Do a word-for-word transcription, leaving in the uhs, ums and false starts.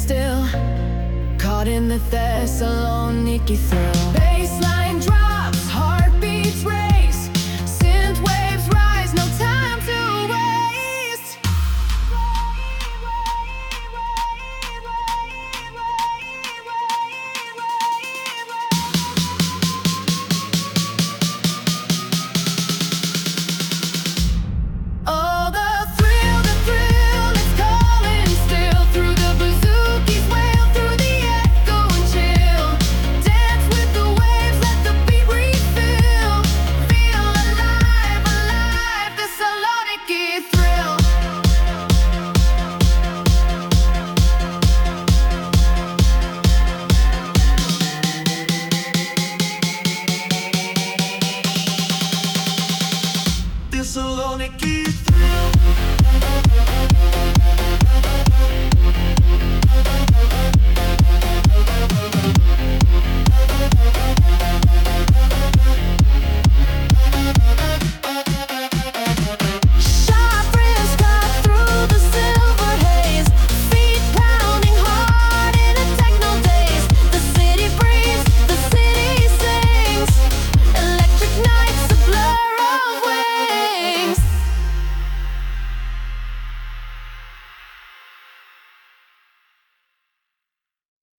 still, caught in the Thessaloniki thrill. Baseline drops, heartbeats race, synth waves rise, no time to waste. Oh, the thrill, the thrill, it's calling still, through the bazookies wail, through the echo and chill. Dance with the waves, let the beat refill. Feel alive, alive, Thessaloniki thrill. Thessaloniki thrill.